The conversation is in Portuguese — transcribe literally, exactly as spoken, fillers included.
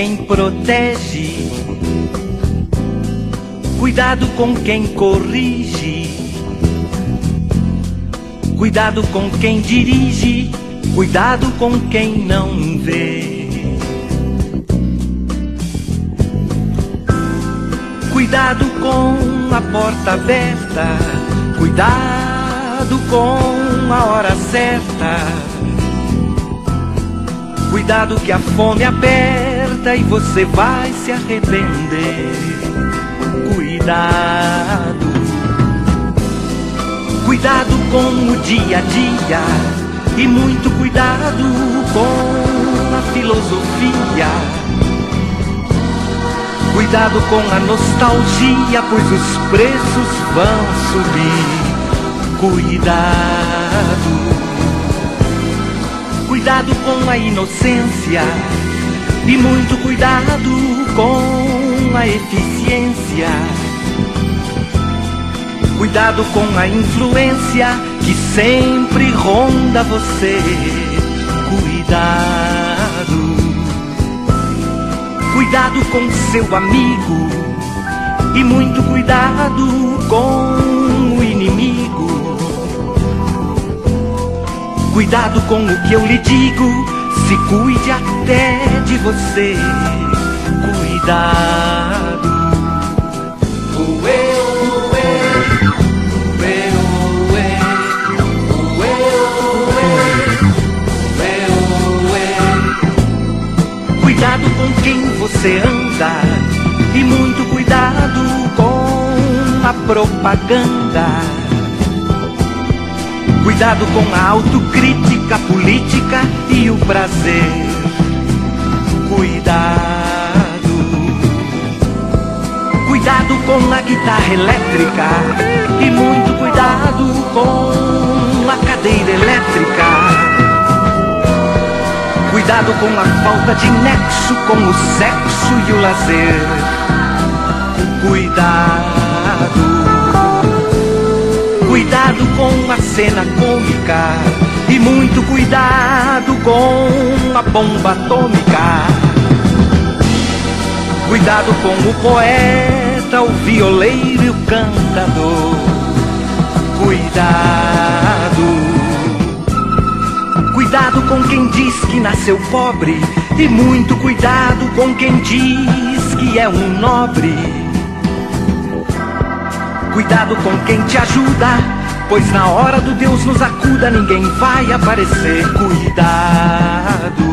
quem protege, cuidado com quem corrige, cuidado com quem dirige, cuidado com quem não vê. Cuidado com a porta aberta, cuidado com a hora certa. Cuidado que a fome aperta e você vai se arrepender. Cuidado. Cuidado com o dia a dia e muito cuidado com a filosofia. Cuidado com a nostalgia, pois os preços vão subir. Cuidado. Cuidado com a inocência e muito cuidado com a eficiência. Cuidado com a influência que sempre ronda você. Cuidado. Cuidado com seu amigo e muito cuidado com o inimigo. Cuidado com o que eu lhe digo, se cuide até de você. Cuidado. Uê, uê, uê, uê, uê, uê, uê. Cuidado com quem você anda e muito cuidado com a propaganda. Cuidado com a autocrítica política e o prazer. Cuidado. Cuidado com a guitarra elétrica e muito cuidado com a cadeira elétrica. Cuidado com a falta de nexo com o sexo e o lazer. Cuidado. Cuidado com a cena cômica e muito cuidado com a bomba atômica. Cuidado com o poeta, o violeiro e o cantador. Cuidado. Cuidado com quem diz que nasceu pobre e muito cuidado com quem diz que é um nobre. Cuidado com quem te ajuda, pois na hora do Deus nos acuda ninguém vai aparecer. Cuidado.